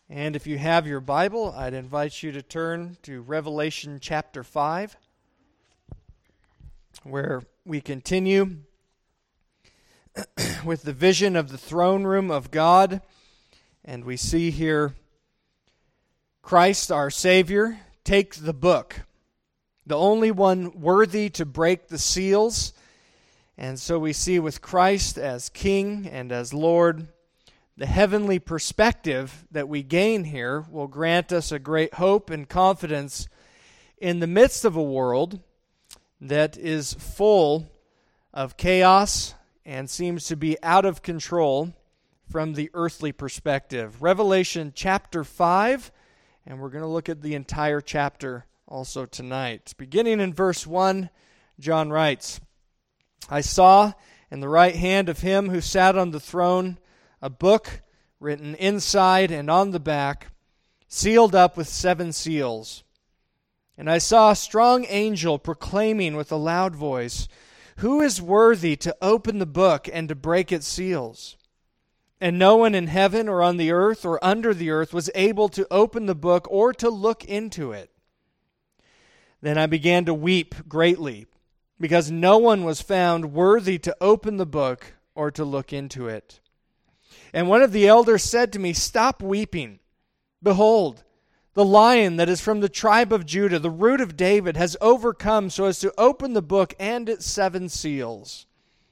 And if you have your Bible, I'd invite you to turn to Revelation chapter 5, where we continue with the vision of the throne room of God. And we see here Christ, our Savior, take the book, the only one worthy to break the seals. And so we see with Christ as King and as Lord, the heavenly perspective that we gain here will grant us a great hope and confidence in the midst of a world that is full of chaos and seems to be out of control from the earthly perspective. Revelation chapter 5, and we're going to look at the entire chapter also tonight. Beginning in verse 1, John writes, I saw in the right hand of him who sat on the throne a book written inside and on the back, sealed up with 7 seals. And I saw a strong angel proclaiming with a loud voice, Who is worthy to open the book and to break its seals? And no one in heaven or on the earth or under the earth was able to open the book or to look into it. Then I began to weep greatly, because no one was found worthy to open the book or to look into it. And one of the elders said to me, Stop weeping. Behold, the Lion that is from the tribe of Judah, the Root of David, has overcome so as to open the book and its 7 seals.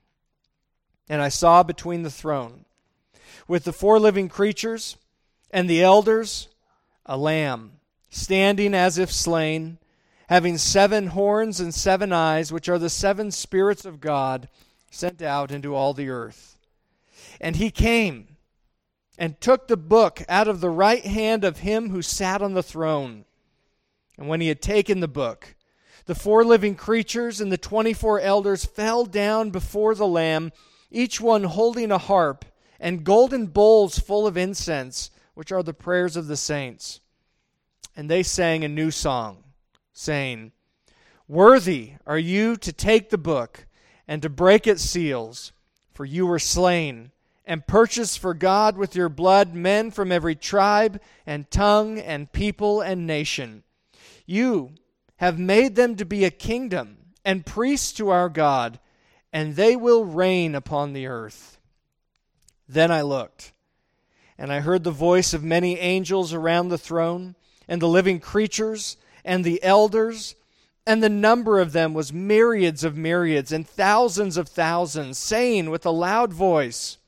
And I saw between the throne, with the 4 living creatures and the elders, a lamb, standing as if slain, having 7 horns and 7 eyes, which are the 7 spirits of God sent out into all the earth. And he came and took the book out of the right hand of him who sat on the throne. And when he had taken the book, the 4 living creatures and the 24 elders fell down before the Lamb, each one holding a harp and golden bowls full of incense, which are the prayers of the saints. And they sang a new song, saying, Worthy are you to take the book and to break its seals, for you were slain and purchased for God with your blood men from every tribe and tongue and people and nation. You have made them to be a kingdom and priests to our God, and they will reign upon the earth. Then I looked, and I heard the voice of many angels around the throne, and the living creatures, and the elders, and the number of them was myriads of myriads and thousands of thousands, saying with a loud voice,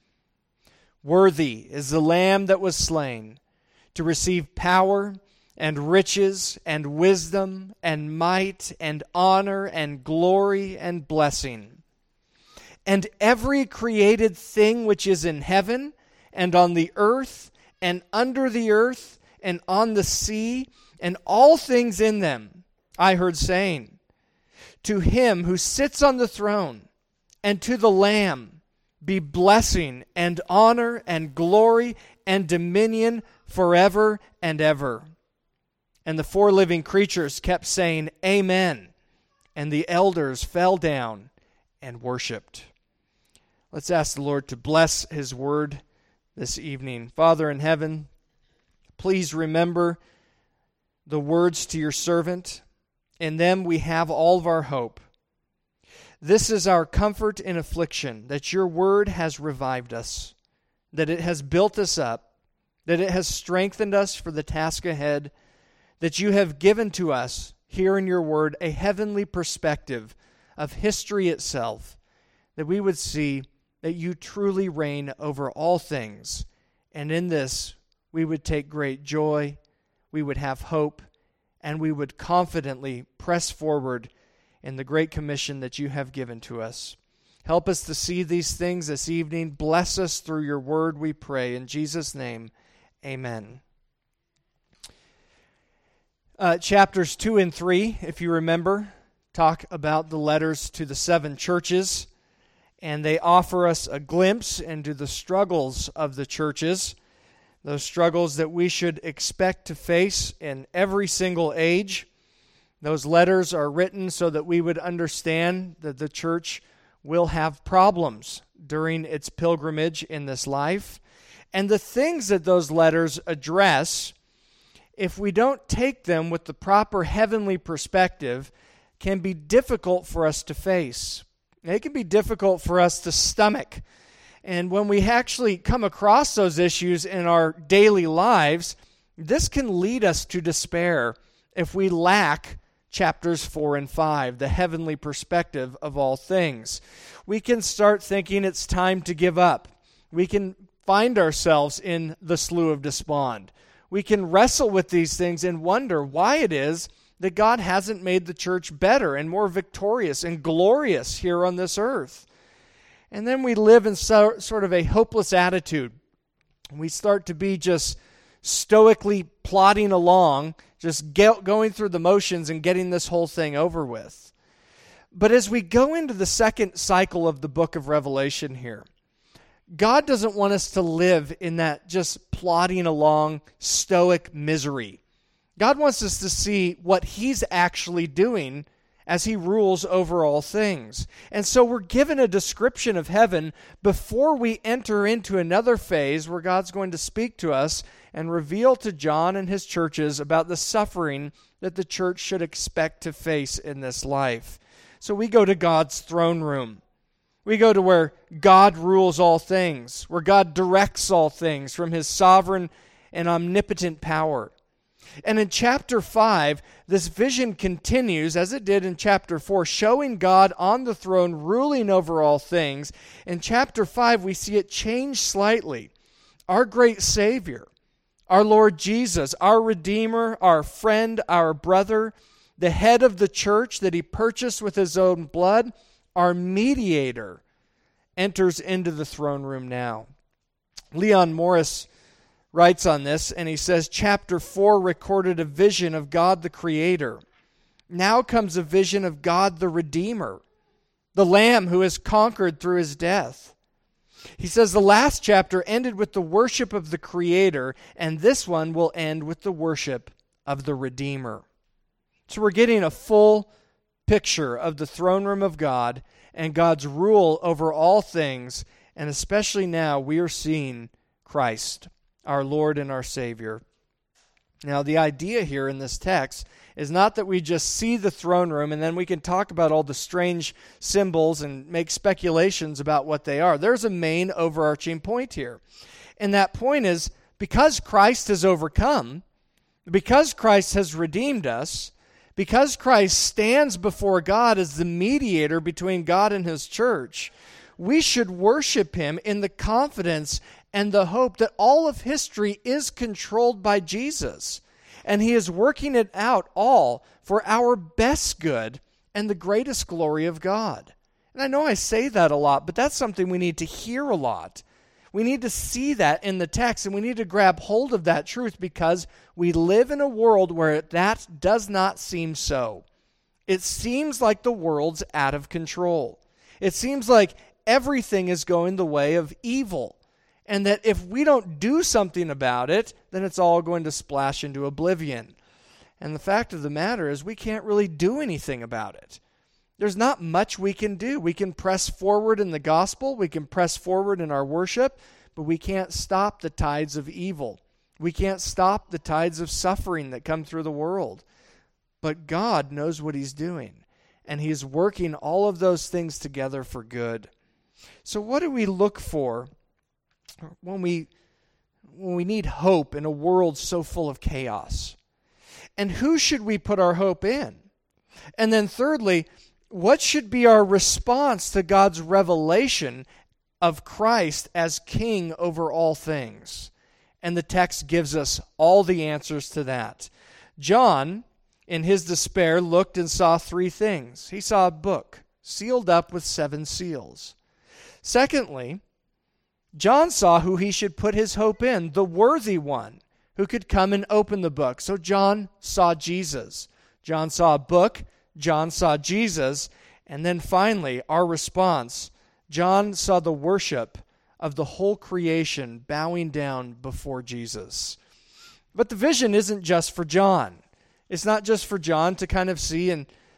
Worthy is the Lamb that was slain to receive power and riches and wisdom and might and honor and glory and blessing. And every created thing which is in heaven and on the earth and under the earth and on the sea and all things in them, I heard saying, To him who sits on the throne and to the Lamb be blessing and honor and glory and dominion forever and ever. And the 4 living creatures kept saying, Amen. And the elders fell down and worshipped. Let's ask the Lord to bless his word this evening. Father in heaven, please remember the words to your servant. In them we have all of our hope. This is our comfort in affliction, that your word has revived us, that it has built us up, that it has strengthened us for the task ahead, that you have given to us here in your word a heavenly perspective of history itself, that we would see that you truly reign over all things, and in this we would take great joy, we would have hope, and we would confidently press forward in the great commission that you have given to us. Help us to see these things this evening. Bless us through your word, we pray. In Jesus' name, amen. Chapters 2 and 3, if you remember, talk about the letters to the 7 churches, and they offer us a glimpse into the struggles of the churches, those struggles that we should expect to face in every single age. Those letters are written so that we would understand that the church will have problems during its pilgrimage in this life, And the things that those letters address, if we don't take them with the proper heavenly perspective, can be difficult for us to face. It can be difficult for us to stomach. And when we actually come across those issues in our daily lives, this can lead us to despair if we lack chapters 4 and 5, the heavenly perspective of all things. We can start thinking it's time to give up. We can find ourselves in the slough of despond. We can wrestle with these things and wonder why it is that God hasn't made the church better and more victorious and glorious here on this earth. And then we live in sort of a hopeless attitude. We start to be just stoically plodding along, just going through the motions and getting this whole thing over with. But as we go into the second cycle of the book of Revelation here, God doesn't want us to live in that just plodding along stoic misery. God wants us to see what He's actually doing as He rules over all things. And so we're given a description of heaven before we enter into another phase where God's going to speak to us and reveal to John and his churches about the suffering that the church should expect to face in this life. So we go to God's throne room. We go to where God rules all things, where God directs all things from His sovereign and omnipotent power. And in chapter 5, this vision continues, as it did in chapter 4, showing God on the throne, ruling over all things. In chapter 5, we see it change slightly. Our great Savior, our Lord Jesus, our Redeemer, our friend, our brother, the head of the church that He purchased with His own blood, our mediator, enters into the throne room now. Leon Morris writes on this, and he says, chapter 4 recorded a vision of God the Creator. Now comes a vision of God the Redeemer, the Lamb who has conquered through His death. He says the last chapter ended with the worship of the Creator, and this one will end with the worship of the Redeemer. So we're getting a full picture of the throne room of God and God's rule over all things, and especially now we are seeing Christ, our Lord and our Savior. Now, the idea here in this text is not that we just see the throne room and then we can talk about all the strange symbols and make speculations about what they are. There's a main overarching point here. And that point is, because Christ has overcome, because Christ has redeemed us, because Christ stands before God as the mediator between God and His church, we should worship Him in the confidence and the hope that all of history is controlled by Jesus. And He is working it out all for our best good and the greatest glory of God. And I know I say that a lot, but that's something we need to hear a lot. We need to see that in the text, and we need to grab hold of that truth because we live in a world where that does not seem so. It seems like the world's out of control. It seems like everything is going the way of evil, and that if we don't do something about it, then it's all going to splash into oblivion. And the fact of the matter is we can't really do anything about it. There's not much we can do. We can press forward in the gospel. We can press forward in our worship, but we can't stop the tides of evil. We can't stop the tides of suffering that come through the world. But God knows what He's doing, and He's working all of those things together for good. So what do we look for when we need hope in a world so full of chaos? And who should we put our hope in? And then thirdly, what should be our response to God's revelation of Christ as King over all things? And the text gives us all the answers to that. John, in his despair, looked and saw three things. He saw a book sealed up with 7 seals. Secondly, John saw who he should put his hope in, the worthy one who could come and open the book. So John saw Jesus. John saw a book. John saw Jesus. And then finally, our response, John saw the worship of the whole creation bowing down before Jesus. But the vision isn't just for John. It's not just for John to kind of see and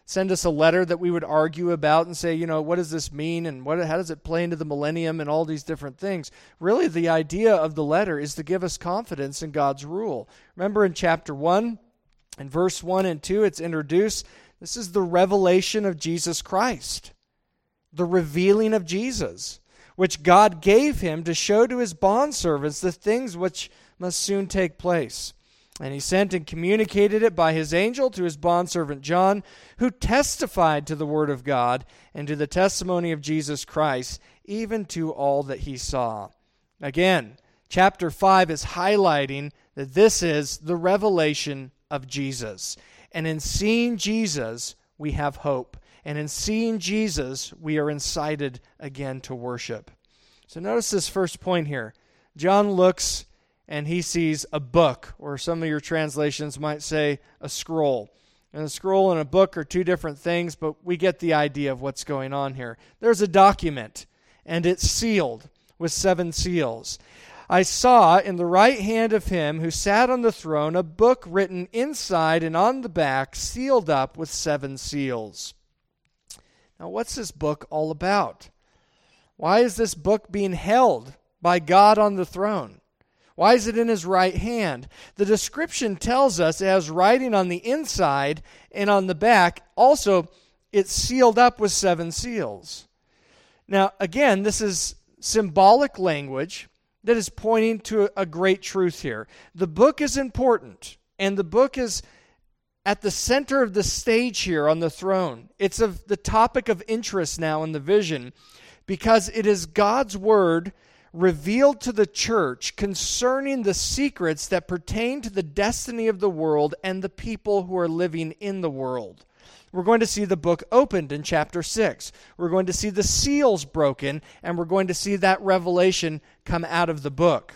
send us a letter that we would argue about and say, what does this mean and how does it play into the millennium and all these different things. Really, the idea of the letter is to give us confidence in God's rule. Remember in chapter 1, in verse 1 and 2, it's introduced, this is the revelation of Jesus Christ, the revealing of Jesus, which God gave him to show to his bondservants the things which must soon take place. And he sent and communicated it by his angel to his bondservant John, who testified to the word of God and to the testimony of Jesus Christ, even to all that he saw. Again, chapter 5 is highlighting that this is the revelation of Jesus. And in seeing Jesus, we have hope. And in seeing Jesus, we are incited again to worship. So notice this first point here. John looks and he sees a book, or some of your translations might say a scroll. And a scroll and a book are two different things, but we get the idea of what's going on here. There's a document, and it's sealed with 7 seals. I saw in the right hand of him who sat on the throne a book written inside and on the back, sealed up with 7 seals. Now, what's this book all about? Why is this book being held by God on the throne? Why is it in his right hand? The description tells us it has writing on the inside and on the back. Also, it's sealed up with 7 seals. Now, again, this is symbolic language that is pointing to a great truth here. The book is important, and the book is at the center of the stage here on the throne. It's of the topic of interest now in the vision because it is God's word revealed to the church concerning the secrets that pertain to the destiny of the world and the people who are living in the world. We're going to see the book opened in chapter 6. We're going to see the seals broken, and we're going to see that revelation come out of the book.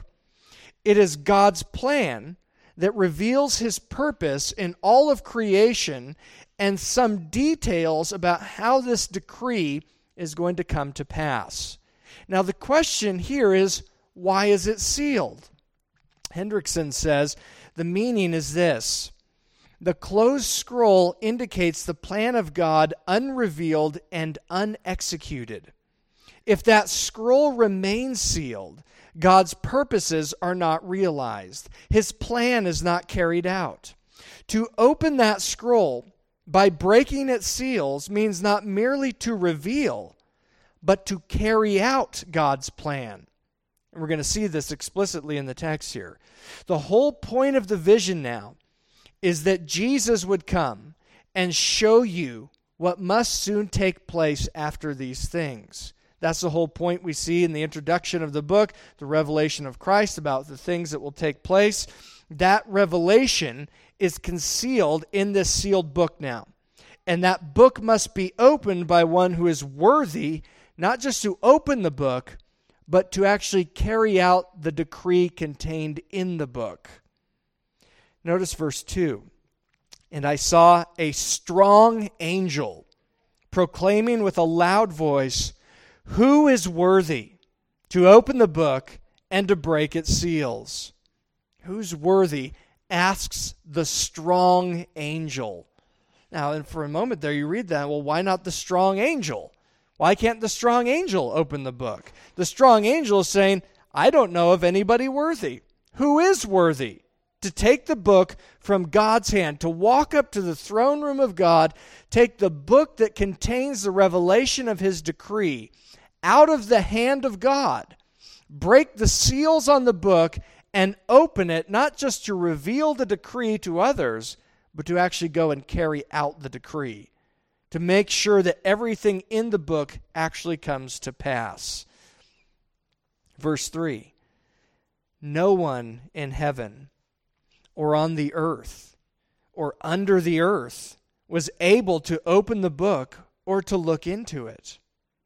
It is God's plan that reveals his purpose in all of creation and some details about how this decree is going to come to pass. Now, the question here is, why is it sealed? Hendrickson says, the meaning is this. The closed scroll indicates the plan of God unrevealed and unexecuted. If that scroll remains sealed, God's purposes are not realized. His plan is not carried out. To open that scroll by breaking its seals means not merely to reveal, but to carry out God's plan. And we're going to see this explicitly in the text here. The whole point of the vision now is that Jesus would come and show you what must soon take place after these things. That's the whole point we see in the introduction of the book, the revelation of Christ about the things that will take place. That revelation is concealed in this sealed book now. And that book must be opened by one who is worthy, not just to open the book, but to actually carry out the decree contained in the book. Notice verse 2. And I saw a strong angel proclaiming with a loud voice, "Who is worthy to open the book and to break its seals?" Who's worthy? Asks the strong angel. Now, and for a moment there you read that, well, why not the strong angel? Why can't the strong angel open the book? The strong angel is saying, I don't know of anybody worthy. Who is worthy to take the book from God's hand, to walk up to the throne room of God, take the book that contains the revelation of his decree out of the hand of God, break the seals on the book, and open it, not just to reveal the decree to others, but to actually go and carry out the decree, to make sure that everything in the book actually comes to pass. Verse 3, no one in heaven or on the earth or under the earth was able to open the book or to look into it.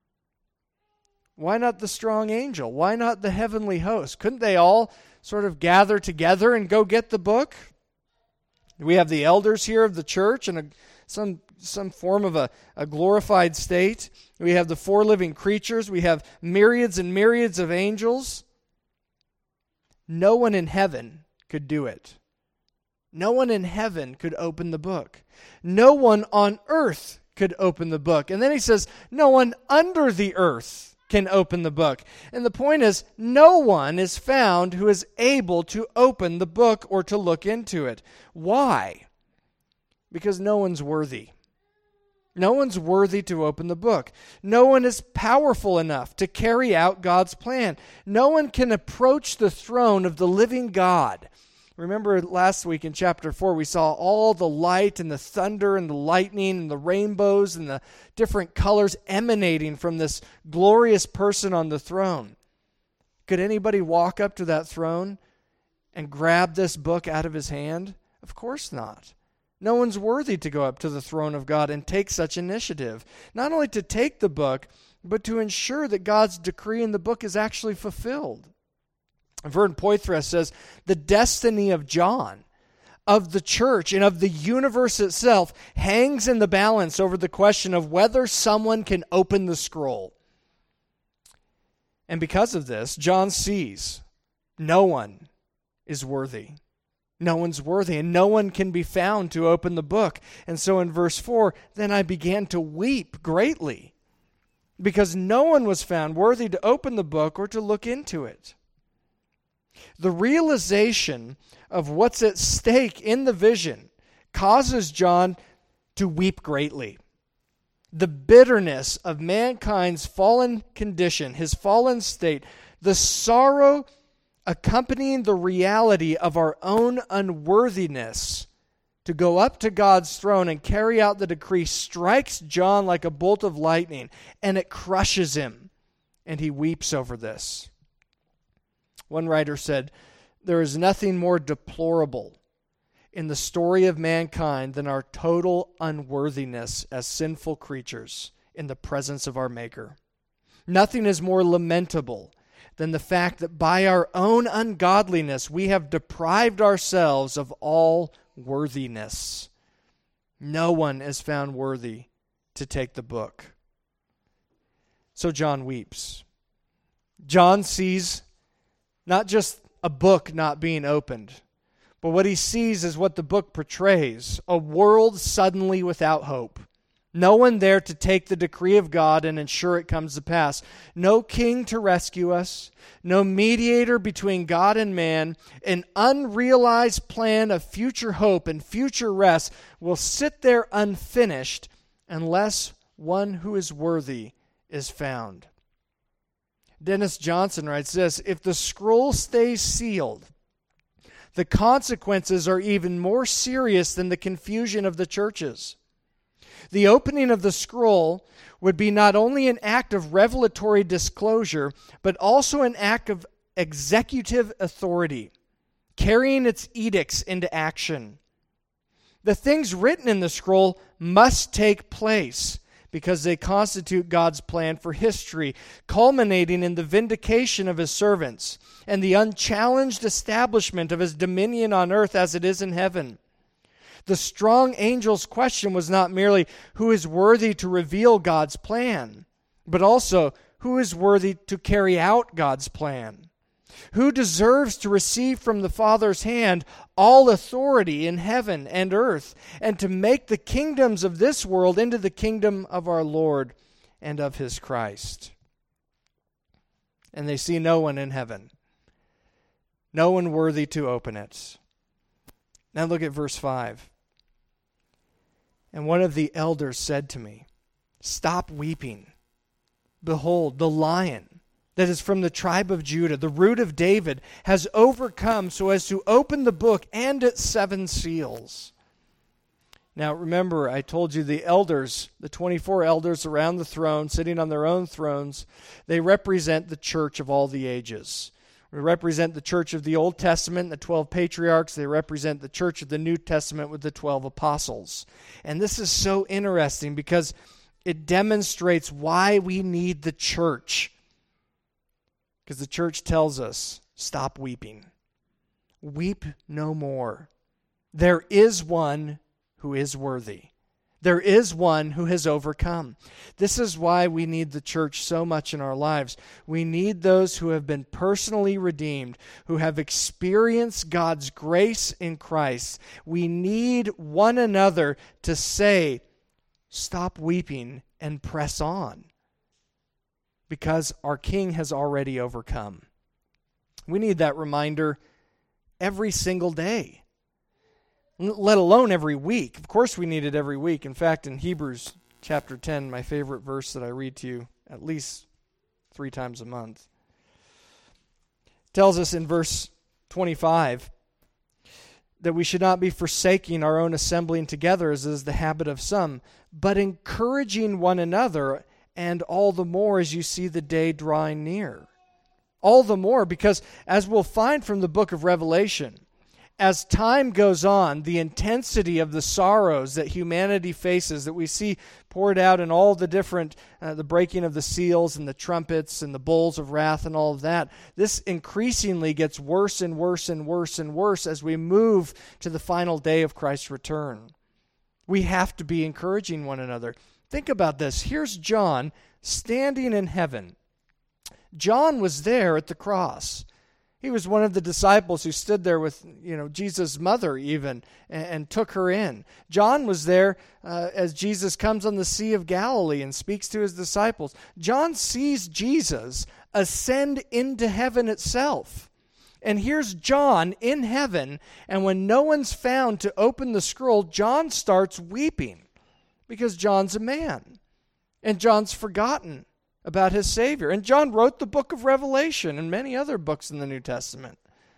Why not the strong angel? Why not the heavenly host? Couldn't they all sort of gather together and go get the book? We have the elders here of the church in some form of a glorified state. We have the 4 living creatures. We have myriads and myriads of angels. No one in heaven could do it. No one in heaven could open the book. No one on earth could open the book. And then he says, no one under the earth can open the book. And the point is, no one is found who is able to open the book or to look into it. Why? Because no one's worthy. No one's worthy to open the book. No one is powerful enough to carry out God's plan. No one can approach the throne of the living God. Remember last week in chapter 4, we saw all the light and the thunder and the lightning and the rainbows and the different colors emanating from this glorious person on the throne. Could anybody walk up to that throne and grab this book out of his hand? Of course not. No one's worthy to go up to the throne of God and take such initiative. Not only to take the book, but to ensure that God's decree in the book is actually fulfilled. Vern Poythress says, the destiny of John, of the church, and of the universe itself hangs in the balance over the question of whether someone can open the scroll. And because of this, John sees no one is worthy. No one's worthy, and no one can be found to open the book. And so in verse 4, then I began to weep greatly, because no one was found worthy to open the book or to look into it. The realization of what's at stake in the vision causes John to weep greatly. The bitterness of mankind's fallen condition, his fallen state, the sorrow accompanying the reality of our own unworthiness to go up to God's throne and carry out the decree strikes John like a bolt of lightning, and it crushes him, and he weeps over this. One writer said, there is nothing more deplorable in the story of mankind than our total unworthiness as sinful creatures in the presence of our Maker. Nothing is more lamentable than the fact that by our own ungodliness we have deprived ourselves of all worthiness. No one is found worthy to take the book. So John weeps. John sees not just a book not being opened, but what he sees is what the book portrays, a world suddenly without hope. No one there to take the decree of God and ensure it comes to pass. No king to rescue us. No mediator between God and man. An unrealized plan of future hope and future rest will sit there unfinished unless one who is worthy is found. Dennis Johnson writes this, if the scroll stays sealed, the consequences are even more serious than the confusion of the churches. The opening of the scroll would be not only an act of revelatory disclosure, but also an act of executive authority, carrying its edicts into action. The things written in the scroll must take place because they constitute God's plan for history, culminating in the vindication of his servants and the unchallenged establishment of his dominion on earth as it is in heaven. The strong angel's question was not merely who is worthy to reveal God's plan, but also who is worthy to carry out God's plan. Who deserves to receive from the Father's hand all authority in heaven and earth, and to make the kingdoms of this world into the kingdom of our Lord and of his Christ. And they see no one in heaven, no one worthy to open it. Now look at verse 5. And one of the elders said to me, stop weeping. Behold, the Lion that is from the tribe of Judah, the root of David, has overcome so as to open the book and its 7 seals. Now remember, I told you the elders, the 24 elders around the throne, sitting on their own thrones, they represent the church of all the ages. They represent the church of the Old Testament, the 12 patriarchs. They represent the church of the New Testament with the 12 apostles. And this is so interesting because it demonstrates why we need the church. Because the church tells us, stop weeping. Weep no more. There is one who is worthy. There is one who has overcome. This is why we need the church so much in our lives. We need those who have been personally redeemed, who have experienced God's grace in Christ. We need one another to say, stop weeping and press on, because our King has already overcome. We need that reminder every single day, let alone every week. Of course we need it every week. In fact, in Hebrews chapter 10, my favorite verse that I read to you at least 3 times a month, tells us in verse 25 that we should not be forsaking our own assembling together, as is the habit of some, but encouraging one another, and all the more as you see the day drawing near. All the more because, as we'll find from the book of Revelation, as time goes on, the intensity of the sorrows that humanity faces, that we see poured out in all the different, the breaking of the seals and the trumpets and the bowls of wrath and all of that, this increasingly gets worse and worse and worse and worse as we move to the final day of Christ's return. We have to be encouraging one another. Think about this. Here's John standing in heaven. John was there at the cross. He was one of the disciples who stood there with, Jesus' mother even, and took her in. John was there as Jesus comes on the Sea of Galilee and speaks to his disciples. John sees Jesus ascend into heaven itself. And here's John in heaven, and when no one's found to open the scroll, John starts weeping because John's a man, and John's forgotten about his Savior. And John wrote the book of Revelation and many other books in the New Testament.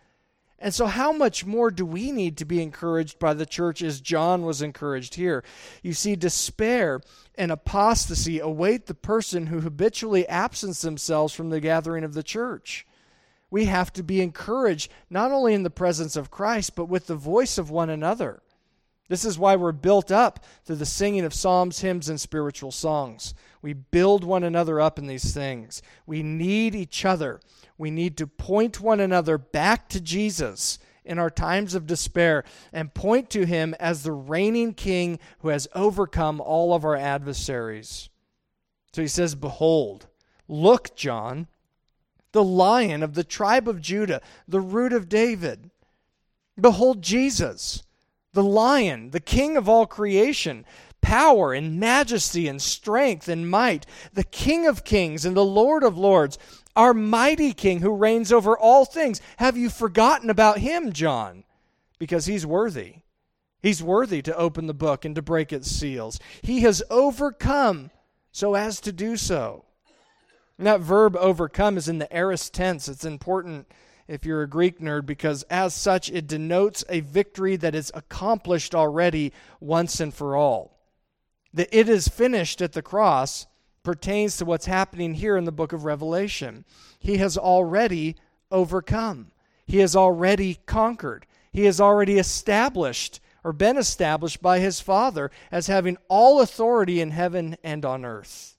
And so how much more do we need to be encouraged by the church as John was encouraged here? You see, despair and apostasy await the person who habitually absents themselves from the gathering of the church. We have to be encouraged not only in the presence of Christ, but with the voice of one another. This is why we're built up through the singing of psalms, hymns, and spiritual songs. We build one another up in these things. We need each other. We need to point one another back to Jesus in our times of despair and point to him as the reigning King who has overcome all of our adversaries. So he says, behold, look, John, the Lion of the tribe of Judah, the Root of David. Behold Jesus, the Lion, the King of all creation, power and majesty and strength and might, the King of kings and the Lord of lords, our mighty King who reigns over all things. Have you forgotten about him, John? Because he's worthy. He's worthy to open the book and to break its seals. He has overcome so as to do so. And that verb overcome is in the aorist tense. It's important if you're a Greek nerd, because as such it denotes a victory that is accomplished already once and for all. That it is finished at the cross pertains to what's happening here in the book of Revelation. He has already overcome. He has already conquered. He has already established or been established by his Father as having all authority in heaven and on earth.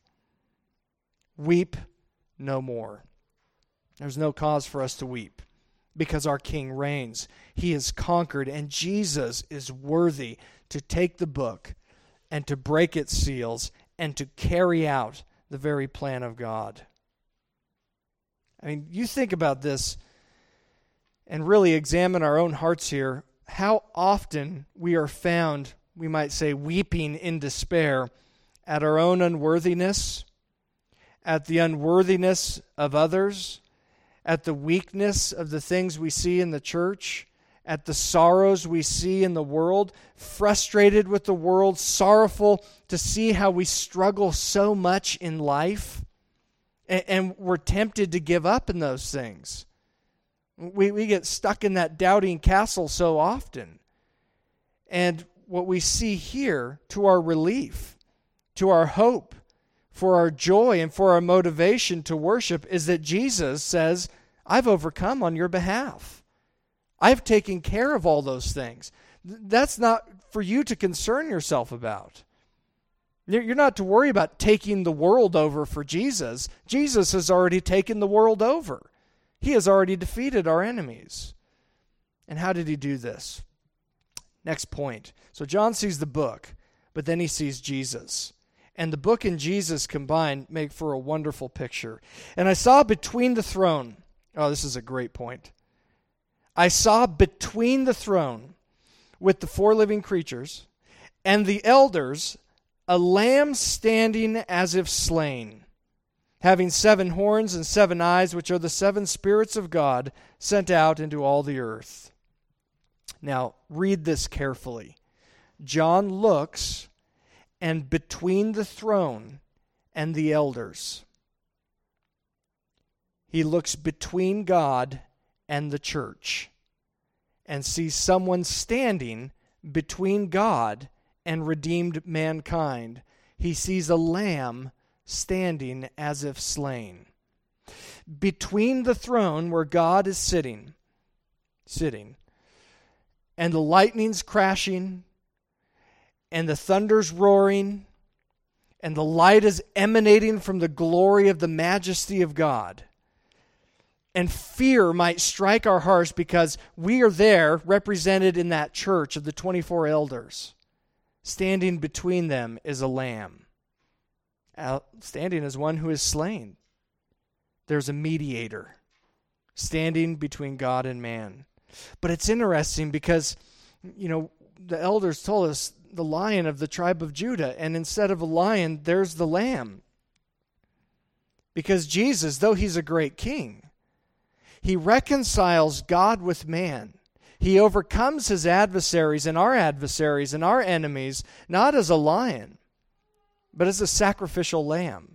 Weep no more. There's no cause for us to weep because our King reigns. He has conquered, and Jesus is worthy to take the book and to break its seals and to carry out the very plan of God. I mean, you think about this and really examine our own hearts here. How often we are found, we might say, weeping in despair at our own unworthiness, at the unworthiness of others, at the weakness of the things we see in the church, at the sorrows we see in the world, frustrated with the world, sorrowful to see how we struggle so much in life, and we're tempted to give up in those things. We get stuck in that doubting castle so often. And what we see here, to our relief, to our hope, for our joy and for our motivation to worship, is that Jesus says, I've overcome on your behalf. I've taken care of all those things. That's not for you to concern yourself about. You're not to worry about taking the world over for Jesus. Jesus has already taken the world over. He has already defeated our enemies. And how did he do this? Next point. So John sees the book, but then he sees Jesus. And the book and Jesus combined make for a wonderful picture. And I saw between the throne, oh, this is a great point. I saw between the throne with the 4 living creatures and the elders a lamb standing as if slain, having 7 horns and 7 eyes, which are the 7 spirits of God sent out into all the earth. Now, read this carefully. John looks, and between the throne and the elders, he looks between God and the church and sees someone standing between God and redeemed mankind. He sees a lamb standing as if slain. Between the throne where God is sitting, and the lightning's crashing, and the thunder's roaring, and the light is emanating from the glory of the majesty of God. And fear might strike our hearts because we are there represented in that church of the 24 elders. Standing between them is a lamb. Standing as one who is slain. There's a mediator standing between God and man. But it's interesting because, the elders told us the Lion of the tribe of Judah, and instead of a lion, there's the lamb. Because Jesus, though he's a great king, he reconciles God with man. He overcomes his adversaries and our enemies, not as a lion, but as a sacrificial lamb.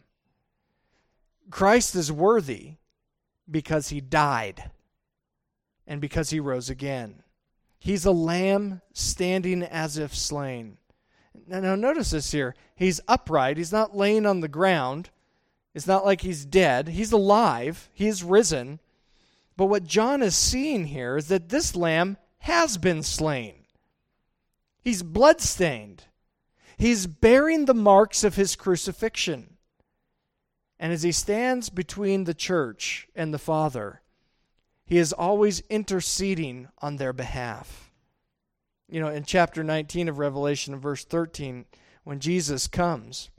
Christ is worthy because he died and because he rose again. He's a lamb standing as if slain. Now notice this here. He's upright. He's not laying on the ground. It's not like he's dead. He's alive. He's risen. But what John is seeing here is that this lamb has been slain. He's bloodstained. He's bearing the marks of his crucifixion. And as he stands between the church and the Father, he is always interceding on their behalf. In chapter 19 of Revelation, in verse 13, when Jesus comes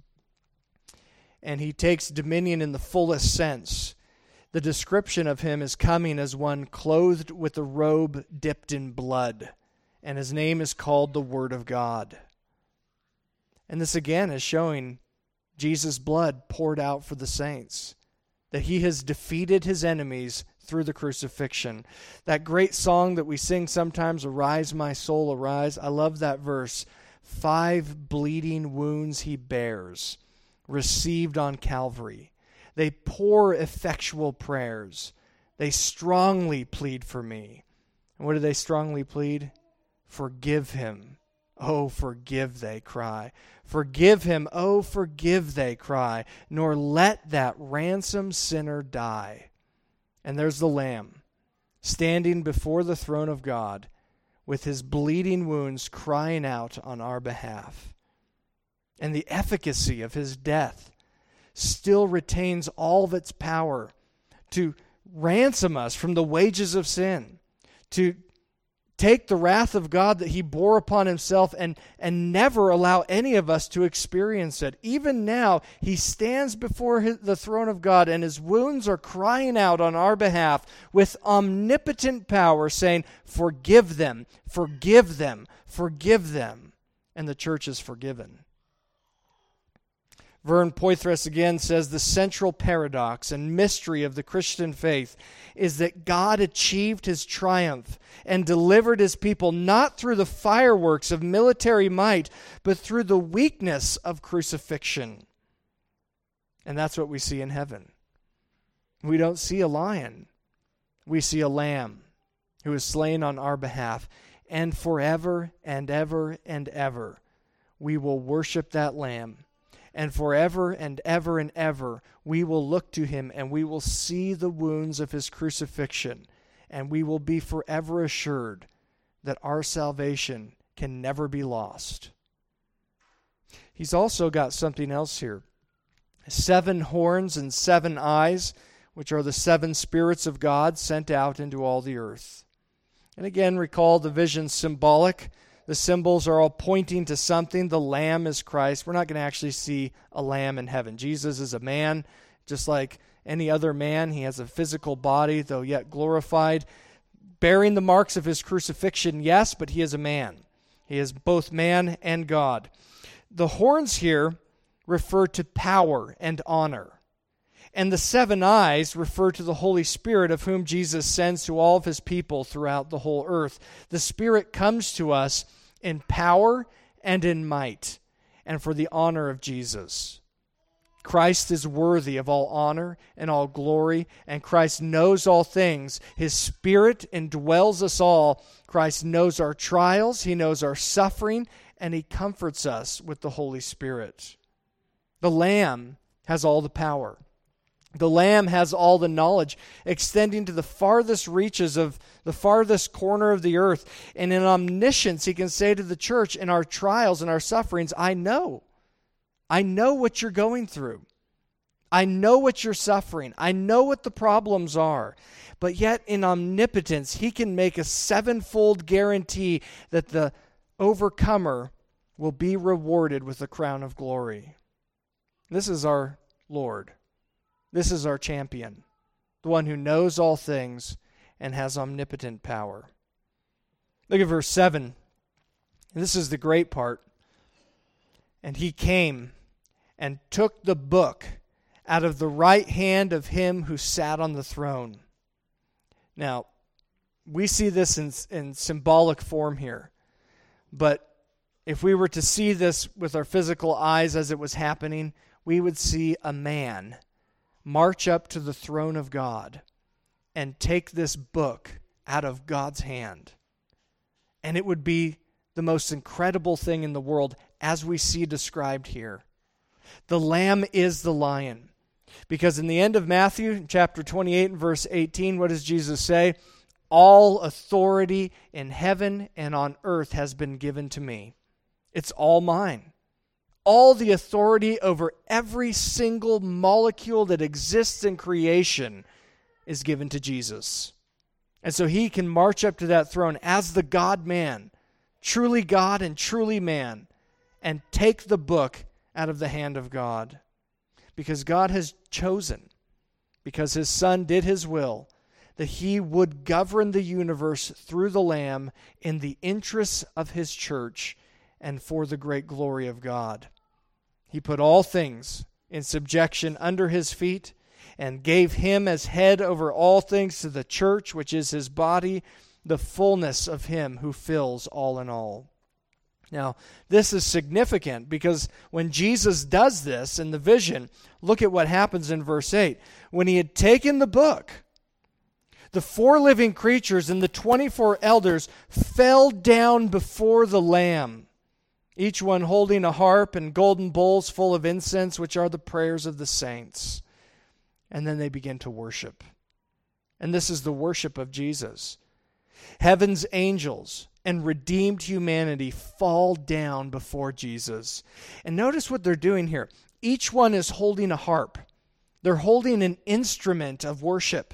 and he takes dominion in the fullest sense, the description of him is coming as one clothed with a robe dipped in blood, and his name is called the Word of God. And this again is showing Jesus' blood poured out for the saints, that he has defeated his enemies through the crucifixion. That great song that we sing sometimes, "Arise, my soul, arise," I love that verse. 5 bleeding wounds he bears, received on Calvary. They pour effectual prayers. They strongly plead for me. And what do they strongly plead? Forgive him. Oh, forgive, they cry. Forgive him. Oh, forgive, they cry. Nor let that ransomed sinner die. And there's the Lamb, standing before the throne of God, with his bleeding wounds crying out on our behalf. And the efficacy of his death still retains all of its power to ransom us from the wages of sin, to take the wrath of God that he bore upon himself and never allow any of us to experience it. Even now, he stands before the throne of God, and his wounds are crying out on our behalf with omnipotent power, saying, "Forgive them, forgive them, forgive them." And the church is forgiven. Vern Poythress again says the central paradox and mystery of the Christian faith is that God achieved his triumph and delivered his people not through the fireworks of military might, but through the weakness of crucifixion. And that's what we see in heaven. We don't see a lion. We see a lamb who is slain on our behalf. And forever and ever and ever, we will worship that lamb. And forever and ever and ever, we will look to him and we will see the wounds of his crucifixion. And we will be forever assured that our salvation can never be lost. He's also got something else here. 7 horns and 7 eyes, which are the 7 spirits of God sent out into all the earth. And again, recall the vision symbolic. The symbols are all pointing to something. The lamb is Christ. We're not going to actually see a lamb in heaven. Jesus is a man, just like any other man. He has a physical body, though yet glorified, bearing the marks of his crucifixion, yes, but he is a man. He is both man and God. The horns here refer to power and honor. And the 7 eyes refer to the Holy Spirit, of whom Jesus sends to all of his people throughout the whole earth. The Spirit comes to us in power and in might, and for the honor of Jesus. Christ is worthy of all honor and all glory, and Christ knows all things. His Spirit indwells us all. Christ knows our trials, he knows our suffering, and he comforts us with the Holy Spirit. The Lamb has all the power. The Lamb has all the knowledge, extending to the farthest reaches of the farthest corner of the earth. And in omniscience, he can say to the church, in our trials and our sufferings, I know what you're going through. I know what you're suffering. I know what the problems are. But yet in omnipotence, he can make a 7-fold guarantee that the overcomer will be rewarded with the crown of glory. This is our Lord. This is our champion, the one who knows all things and has omnipotent power. Look at verse 7. And this is the great part. And he came and took the book out of the right hand of him who sat on the throne. Now, we see this in symbolic form here. But if we were to see this with our physical eyes as it was happening, we would see a man march up to the throne of God and take this book out of God's hand. And it would be the most incredible thing in the world, as we see described here. The Lamb is the lion. Because in the end of Matthew, chapter 28 and verse 18, what does Jesus say? All authority in heaven and on earth has been given to me. It's all mine. All the authority over every single molecule that exists in creation is given to Jesus. And so he can march up to that throne as the God-man, truly God and truly man, and take the book out of the hand of God. Because God has chosen, because his Son did his will, that he would govern the universe through the Lamb in the interests of his church and for the great glory of God. He put all things in subjection under his feet and gave him as head over all things to the church, which is his body, the fullness of him who fills all in all. Now, this is significant because when Jesus does this in the vision, look at what happens in verse 8. When he had taken the book, the 4 living creatures and the 24 elders fell down before the Lamb, each one holding a harp and golden bowls full of incense, which are the prayers of the saints. And then they begin to worship. And this is the worship of Jesus. Heaven's angels and redeemed humanity fall down before Jesus. And notice what they're doing here. Each one is holding a harp. They're holding an instrument of worship.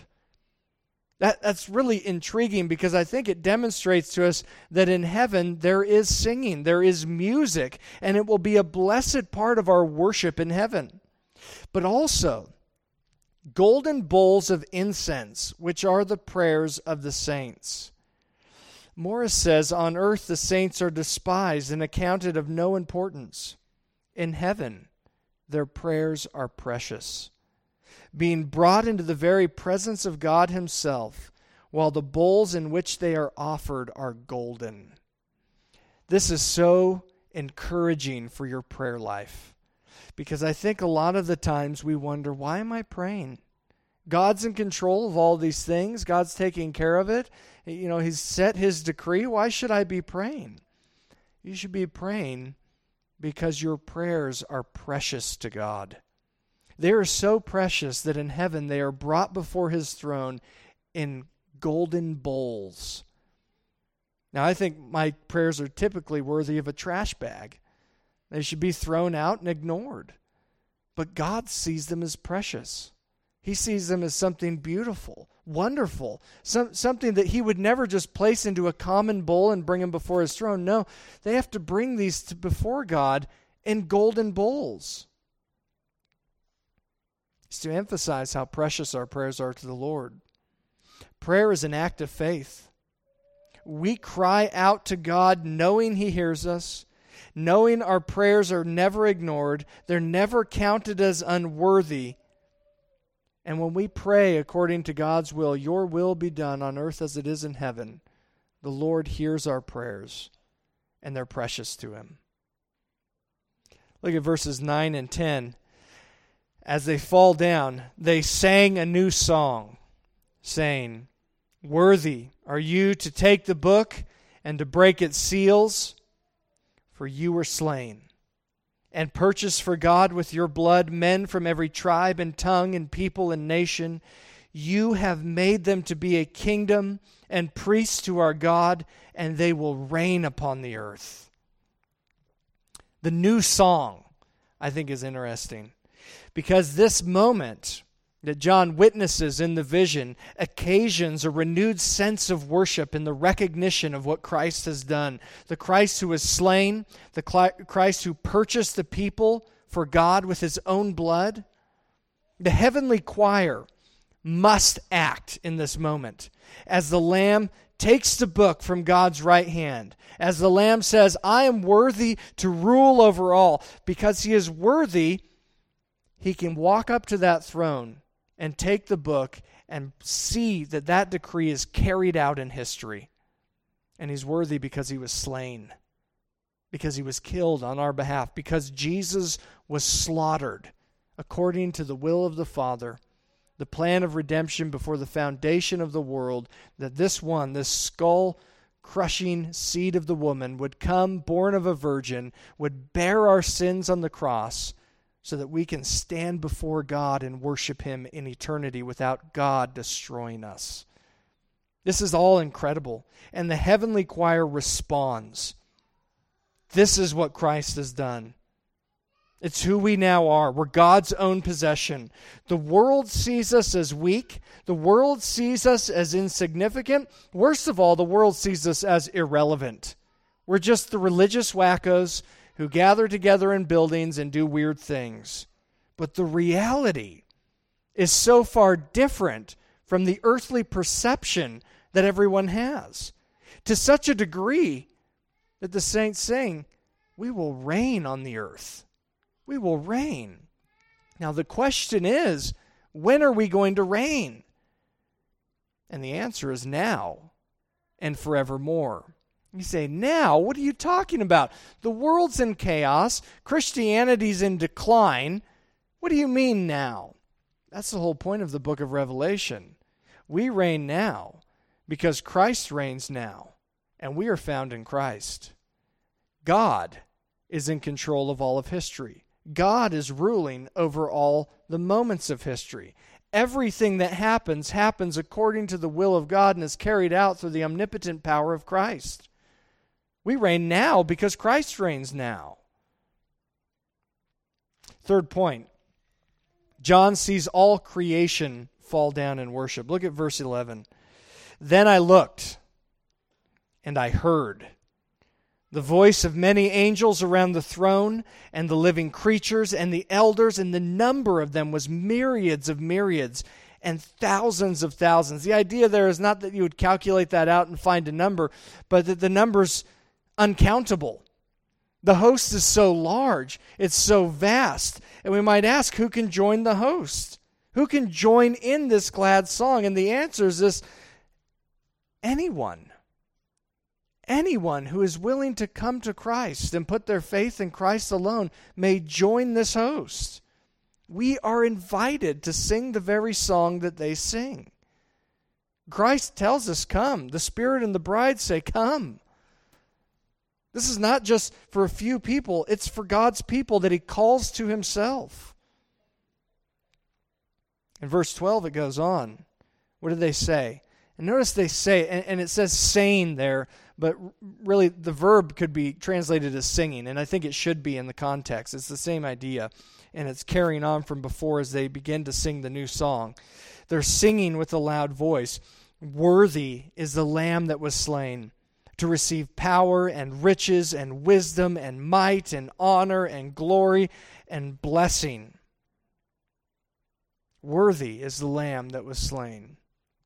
That's really intriguing because I think it demonstrates to us that in heaven there is singing, there is music, and it will be a blessed part of our worship in heaven. But also, golden bowls of incense, which are the prayers of the saints. Morris says, on earth the saints are despised and accounted of no importance. In heaven, their prayers are precious, being brought into the very presence of God himself, while the bowls in which they are offered are golden. This is so encouraging for your prayer life, because I think a lot of the times we wonder, why am I praying? God's in control of all these things. God's taking care of it. You know, he's set his decree. Why should I be praying? You should be praying because your prayers are precious to God. They are so precious that in heaven they are brought before his throne in golden bowls. Now, I think my prayers are typically worthy of a trash bag. They should be thrown out and ignored. But God sees them as precious. He sees them as something beautiful, wonderful, something that he would never just place into a common bowl and bring them before his throne. No, they have to bring these before God in golden bowls. It's to emphasize how precious our prayers are to the Lord. Prayer is an act of faith. We cry out to God knowing He hears us, knowing our prayers are never ignored, they're never counted as unworthy. And when we pray according to God's will, your will be done on earth as it is in heaven, the Lord hears our prayers, and they're precious to Him. Look at verses 9 and 10. As they fall down, they sang a new song, saying, "Worthy are you to take the book and to break its seals, for you were slain, and purchased for God with your blood men from every tribe and tongue and people and nation. You have made them to be a kingdom and priests to our God, and they will reign upon the earth." The new song, I think, is interesting, because this moment that John witnesses in the vision occasions a renewed sense of worship in the recognition of what Christ has done. The Christ who was slain, the Christ who purchased the people for God with His own blood. The heavenly choir must act in this moment as the Lamb takes the book from God's right hand. As the Lamb says, "I am worthy to rule over all." Because He is worthy, He can walk up to that throne and take the book and see that that decree is carried out in history. And He's worthy because He was slain, because He was killed on our behalf, because Jesus was slaughtered according to the will of the Father, the plan of redemption before the foundation of the world, that this one, this skull-crushing seed of the woman, would come born of a virgin, would bear our sins on the cross, so that we can stand before God and worship Him in eternity without God destroying us. This is all incredible. And the heavenly choir responds. This is what Christ has done. It's who we now are. We're God's own possession. The world sees us as weak. The world sees us as insignificant. Worst of all, the world sees us as irrelevant. We're just the religious wackos who gather together in buildings and do weird things. But the reality is so far different from the earthly perception that everyone has, to such a degree that the saints sing, "We will reign on the earth." We will reign. Now the question is, when are we going to reign? And the answer is now and forevermore. You say, now? What are you talking about? The world's in chaos. Christianity's in decline. What do you mean now? That's the whole point of the book of Revelation. We reign now because Christ reigns now, and we are found in Christ. God is in control of all of history. God is ruling over all the moments of history. Everything that happens according to the will of God and is carried out through the omnipotent power of Christ. We reign now because Christ reigns now. Third point, John sees all creation fall down in worship. Look at verse 11. "Then I looked, and I heard the voice of many angels around the throne, and the living creatures, and the elders, and the number of them was myriads of myriads, and thousands of thousands." The idea there is not that you would calculate that out and find a number, but that the number's uncountable. The host is so large, it's so vast. And we might ask, who can join the host? Who can join in this glad song? And the answer is this: anyone. Anyone who is willing to come to Christ and put their faith in Christ alone may join this host. We are invited to sing the very song that they sing. Christ tells us, come. The Spirit and the bride say, come. This is not just for a few people. It's for God's people that He calls to Himself. In verse 12 it goes on. What do they say? And notice they say, and it says saying there, but really the verb could be translated as singing, and I think it should be in the context. It's the same idea. and it's carrying on from before as they begin to sing the new song. They're singing with a loud voice, "Worthy is the Lamb that was slain to receive power and riches and wisdom and might and honor and glory and blessing." Worthy is the Lamb that was slain.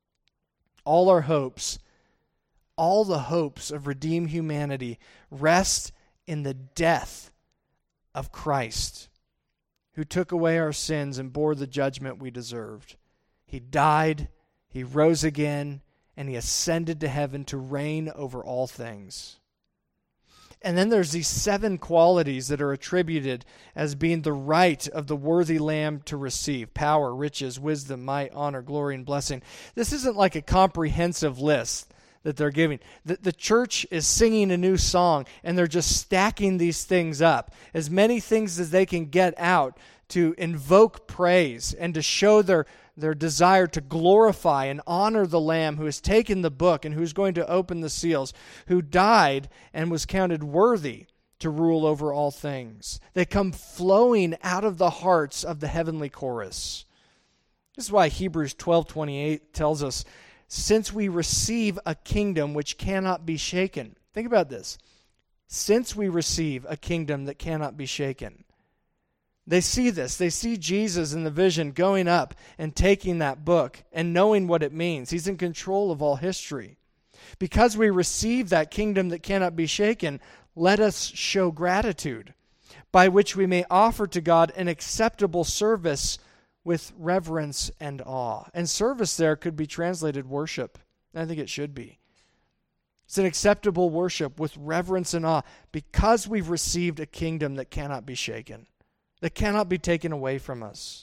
All our hopes, all the hopes of redeemed humanity rest in the death of Christ, who took away our sins and bore the judgment we deserved. He died, he rose again, and he ascended to heaven to reign over all things. And then there's these 7 qualities that are attributed as being the right of the worthy Lamb to receive: power, riches, wisdom, might, honor, glory, and blessing. This isn't like a comprehensive list that they're giving. The church is singing a new song, and they're just stacking these things up, as many things as they can get out to invoke praise and to show their desire to glorify and honor the Lamb who has taken the book and who's going to open the seals, who died and was counted worthy to rule over all things. They come flowing out of the hearts of the heavenly chorus. This is why Hebrews 12:28 tells us, "Since we receive a kingdom which cannot be shaken." Think about this. Since we receive a kingdom that cannot be shaken. They see this. They see Jesus in the vision going up and taking that book and knowing what it means. He's in control of all history. Because we receive that kingdom that cannot be shaken, let us show gratitude, by which we may offer to God an acceptable service with reverence and awe. And service there could be translated worship. I think it should be. It's an acceptable worship with reverence and awe because we've received a kingdom that cannot be shaken, that cannot be taken away from us.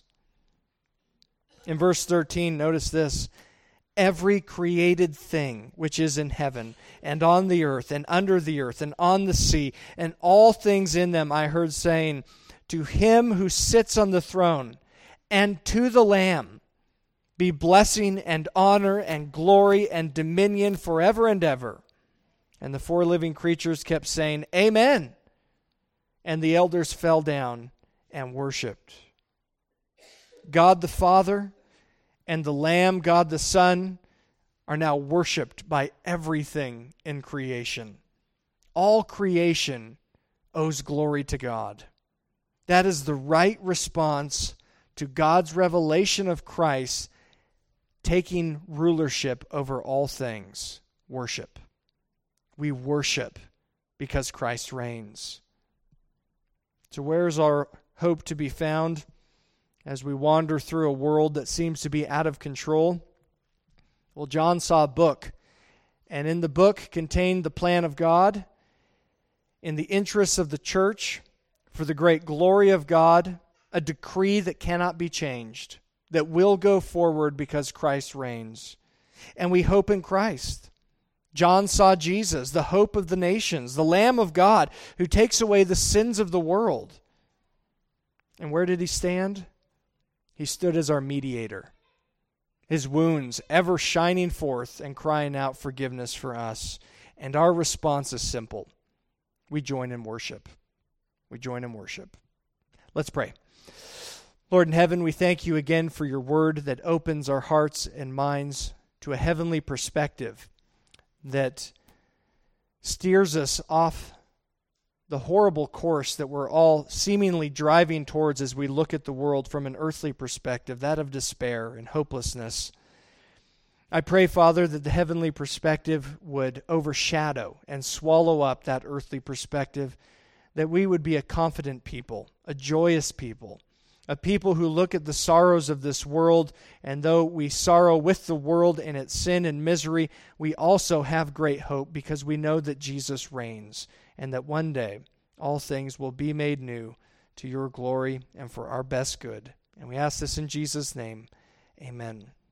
In verse 13, notice this: "Every created thing which is in heaven and on the earth and under the earth and on the sea and all things in them, I heard saying, to him who sits on the throne and to the Lamb be blessing and honor and glory and dominion forever and ever." And the 4 living creatures kept saying, "Amen." And the elders fell down and worshipped. God the Father and the Lamb, God the Son, are now worshipped by everything in creation. All creation owes glory to God. That is the right response to God's revelation of Christ taking rulership over all things. Worship. We worship because Christ reigns. So where is our hope to be found as we wander through a world that seems to be out of control? Well, John saw a book, and in the book contained the plan of God in the interests of the church, for the great glory of God, a decree that cannot be changed, that will go forward because Christ reigns. And we hope in Christ. John saw Jesus, the hope of the nations, the Lamb of God who takes away the sins of the world. And where did he stand? He stood as our mediator, his wounds ever shining forth and crying out forgiveness for us. And our response is simple. We join in worship. We join in worship. Let's pray. Lord in heaven, we thank you again for your word that opens our hearts and minds to a heavenly perspective that steers us off the horrible course that we're all seemingly driving towards as we look at the world from an earthly perspective, that of despair and hopelessness. I pray, Father, that the heavenly perspective would overshadow and swallow up that earthly perspective, that we would be a confident people, a joyous people, a people who look at the sorrows of this world, and though we sorrow with the world in its sin and misery, we also have great hope because we know that Jesus reigns and that one day all things will be made new to your glory and for our best good. And we ask this in Jesus' name. Amen.